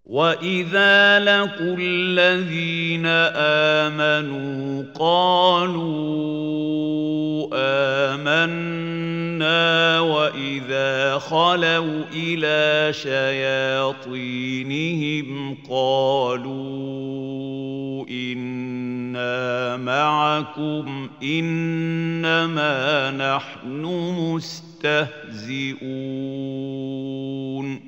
وَإِذَا لَقُوا الَّذِينَ آمَنُوا قَالُوا آمَنَّا وَإِذَا خَلَوْا إِلَىٰ شَيَاطِينِهِمْ قَالُوا إِنَّا مَعَكُمْ إِنَّمَا نَحْنُ مُسْتَهْزِئُونَ